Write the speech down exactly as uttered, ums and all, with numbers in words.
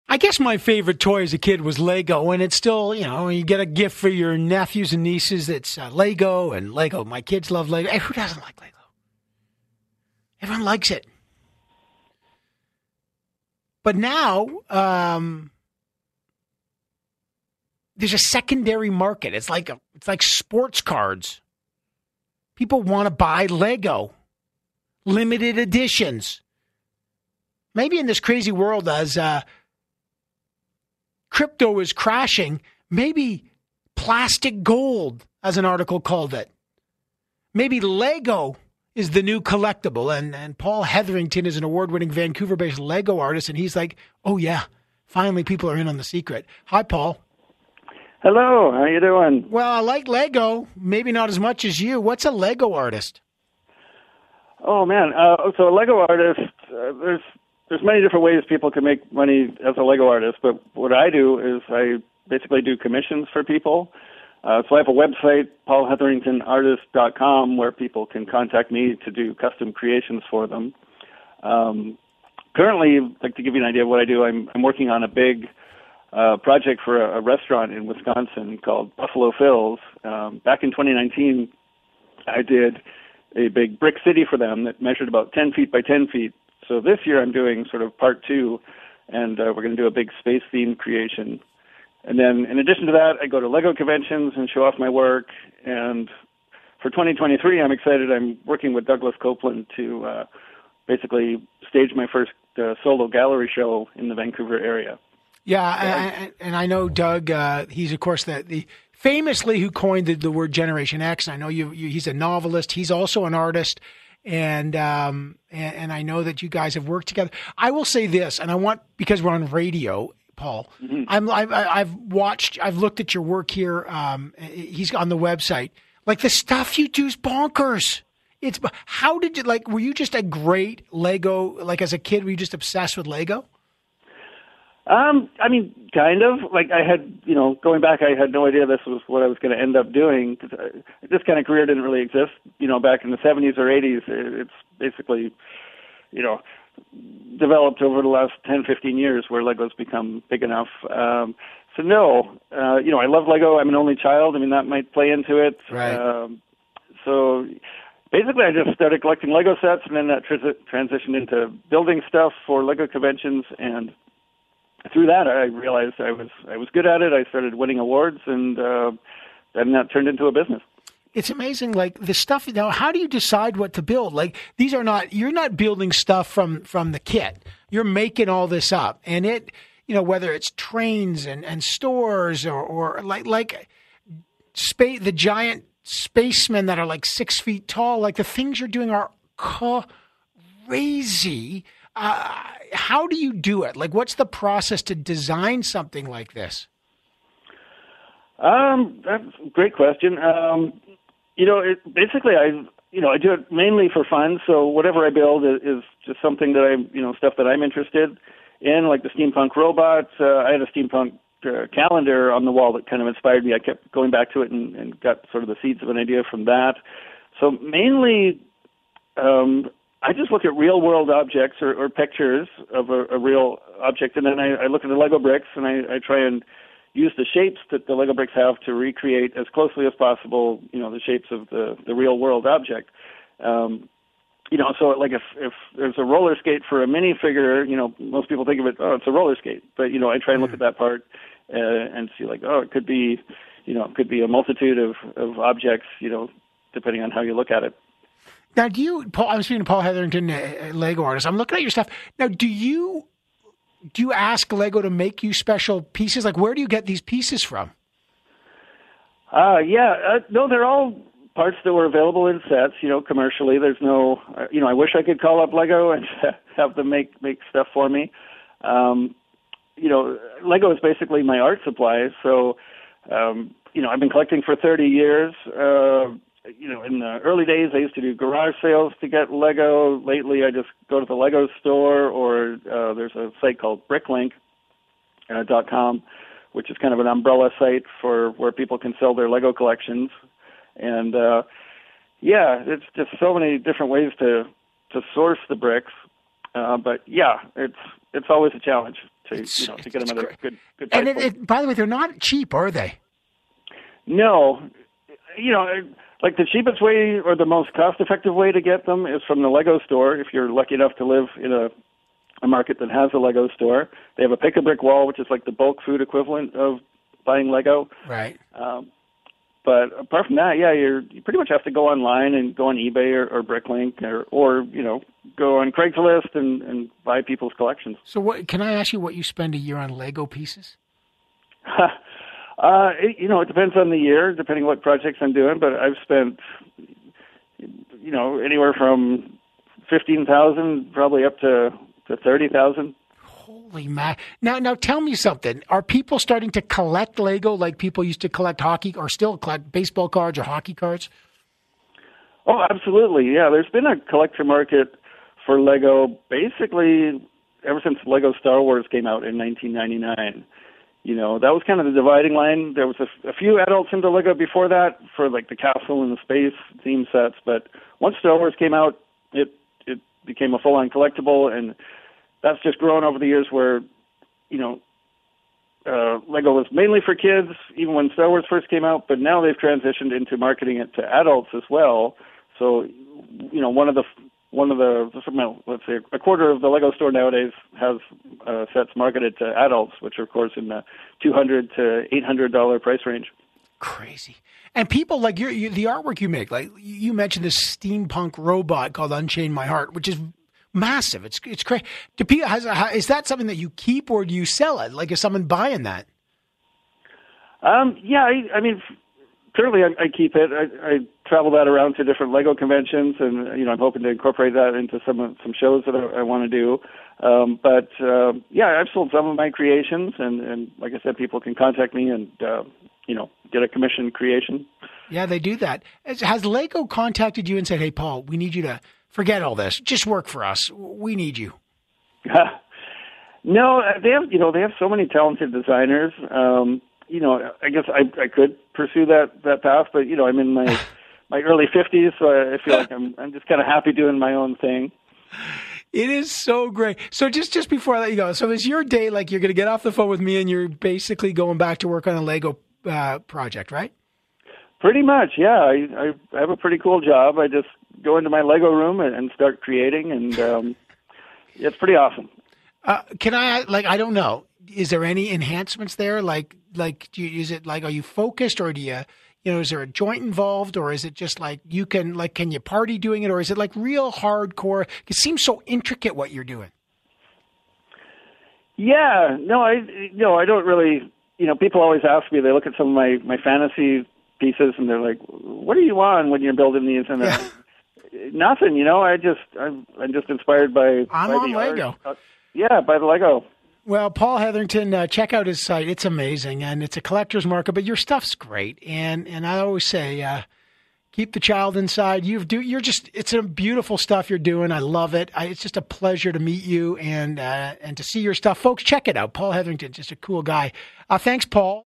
I guess my favorite toy as a kid was Lego, and it's still, you know, you get a gift for your nephews and nieces that's uh, Lego and Lego. My kids love Lego. Hey, who doesn't like Lego? Everyone likes it. But now, um, there's a secondary market. It's like a, it's like sports cards. People want to buy Lego, limited editions. Maybe in this crazy world, as uh, crypto is crashing, maybe plastic gold, as an article called it. Maybe Lego is the new collectible. And, and Paul Hetherington is an award-winning Vancouver-based Lego artist, and he's like, oh, yeah, finally people are in on the secret. Hi, Paul. Hello, how you doing? Well, I like Lego, maybe not as much as you. What's a Lego artist? Oh, man. Uh, so a Lego artist, uh, there's there's many different ways people can make money as a Lego artist, but what I do is I basically do commissions for people. Uh, so I have a website, paul hetherington artist dot com, where people can contact me to do custom creations for them. Um, currently, like to give you an idea of what I do, I'm, I'm working on a big uh, project for a, a restaurant in Wisconsin called Buffalo Phil's. Um, back in twenty nineteen, I did a big brick city for them that measured about ten feet by ten feet. So this year I'm doing sort of part two, and uh, we're going to do a big space-themed creation. And then in addition to that, I go to Lego conventions and show off my work. And for twenty twenty-three, I'm excited. I'm working with Douglas Copeland to uh, basically stage my first uh, solo gallery show in the Vancouver area. Yeah, so and, and I know Doug, uh, he's, of course, the, the famously who coined the, the word Generation X. I know you, you, he's a novelist. He's also an artist. And, um, and and I know that you guys have worked together. I will say this, and I want, because we're on radio, Paul, mm-hmm. I'm, I've, I've watched, I've looked at your work here. Um, he's on the website. Like, the stuff you do is bonkers. It's, how did you, like, were you just a great Lego, like as a kid, were you just obsessed with Lego? Um, I mean, kind of. Like, I had, you know, going back, I had no idea this was what I was going to end up doing. Cause I, this kind of career didn't really exist, you know, back in the seventies or eighties. It's basically, you know, developed over the last ten, fifteen years where Lego's become big enough. Um, so, no, uh, you know, I love Lego. I'm an only child. I mean, that might play into it. Right. Um, so basically, I just started collecting Lego sets, and then that tr- transitioned into building stuff for Lego conventions, and through that, I realized I was I was good at it. I started winning awards, and uh, then that turned into a business. It's amazing, like the stuff. Now, how do you decide what to build? Like, these are not, you're not building stuff from from the kit. You're making all this up, and it, you know, whether it's trains and, and stores or or like like space, the giant spacemen that are like six feet tall. Like, the things you're doing are crazy. Uh, how do you do it? Like, what's the process to design something like this? Um, that's a great question. Um, you know, it, basically, I, you know, I do it mainly for fun. So whatever I build is, is just something that I, you know, stuff that I'm interested in, like the steampunk robots. Uh, I had a steampunk uh, calendar on the wall that kind of inspired me. I kept going back to it and, and got sort of the seeds of an idea from that. So mainly, um, I just look at real-world objects or, or pictures of a, a real object, and then I, I look at the Lego bricks, and I, I try and use the shapes that the Lego bricks have to recreate as closely as possible, you know, the shapes of the, the real-world object. Um, you know, so like if, if there's a roller skate for a minifigure, you know, most people think of it, oh, it's a roller skate. But, you know, I try and look at that part uh, and see like, oh, it could be, you know, it could be a multitude of, of objects, you know, depending on how you look at it. Now, do you, Paul, I'm speaking to Paul Hetherington, a Lego artist. I'm looking at your stuff. Now, do you do you ask Lego to make you special pieces? Like, where do you get these pieces from? Uh, yeah, uh, no, they're all parts that were available in sets, you know, commercially. There's no, uh, you know, I wish I could call up Lego and have them make, make stuff for me. Um, you know, Lego is basically my art supply. So, um, you know, I've been collecting for thirty years. Uh, You know, in the early days, I used to do garage sales to get Lego. Lately, I just go to the Lego store, or uh, there's a site called bricklink dot com, which is kind of an umbrella site for where people can sell their Lego collections. And, uh, yeah, it's just so many different ways to, to source the bricks. Uh, but, yeah, it's it's always a challenge to It's, you know to get them at a good good price. And it, it, by the way, they're not cheap, are they? No, you know, like the cheapest way or the most cost-effective way to get them is from the Lego store. If you're lucky enough to live in a a market that has a Lego store, they have a pick-a-brick wall, which is like the bulk food equivalent of buying Lego. Right. Um, but apart from that, yeah, you're you pretty much have to go online and go on eBay or, or Bricklink or or you know go on Craigslist and, and buy people's collections. So, what can I ask you? What you spend a year on Lego pieces? uh, it, you know, it depends on the year, depending what projects I'm doing. But I've spent, you know, anywhere from fifteen thousand probably up to to thirty thousand. Holy man! Now, now, tell me something. Are people starting to collect Lego like people used to collect hockey, or still collect baseball cards or hockey cards? Oh, absolutely. Yeah, there's been a collector market for Lego basically ever since Lego Star Wars came out in nineteen ninety-nine. You know, that was kind of the dividing line. There was a, a few adults into Lego before that for like the castle and the space theme sets, but once Star Wars came out, it it became a full-on collectible, and that's just grown over the years where, you know, uh, Lego was mainly for kids, even when Star Wars first came out, but now they've transitioned into marketing it to adults as well. So, you know, one of the one of the let's say a quarter of the Lego store nowadays has uh, sets marketed to adults, which are of course in the two hundred to eight hundred dollar price range. Crazy. And people like your, you, the artwork you make, like you mentioned this steampunk robot called Unchain My Heart, which is massive. It's it's crazy. Do people, has, is that something that you keep or do you sell it? Like, is someone buying that? Um, yeah, I, I mean, currently I, I keep it. I, I travel that around to different Lego conventions, and you know, I'm hoping to incorporate that into some some shows that I, I want to do. Um, but uh, yeah, I've sold some of my creations, and, and like I said, people can contact me and uh, you know get a commissioned creation. Yeah, they do that. Has, has Lego contacted you and said, "Hey, Paul, we need you to forget all this. Just work for us. We need you." No, they have. You know, they have so many talented designers. Um, you know, I guess I I could pursue that that path, but you know, I'm in my my early fifties, so I feel like I'm I'm just kind of happy doing my own thing. It is so great. So just just before I let you go, so is your day like you're going to get off the phone with me and you're basically going back to work on a Lego uh, project, right? Pretty much, yeah. I, I have a pretty cool job. I just go into my Lego room and, and start creating, and um, it's pretty awesome. Uh, can I, like, I don't know, is there any enhancements there? Like, like, do you, is it like, are you focused, or do you, you know, is there a joint involved, or is it just like you can, like, can you party doing it, or is it like real hardcore? It seems so intricate what you're doing. Yeah, no, I, no, I don't really, you know, people always ask me, they look at some of my, my fantasy pieces and they're like, what are you on when you're building these? And yeah. Nothing, you know, I just, I'm, I'm just inspired by, I'm by on the Lego. Art. Yeah, by the Lego. Well, Paul Hetherington, uh, check out his site. It's amazing, and it's a collector's market, but your stuff's great. And and I always say, uh, keep the child inside. You do. You're just. It's a beautiful stuff you're doing. I love it. I, it's just a pleasure to meet you and uh, and to see your stuff, folks. Check it out. Paul Hetherington, just a cool guy. Uh, thanks, Paul.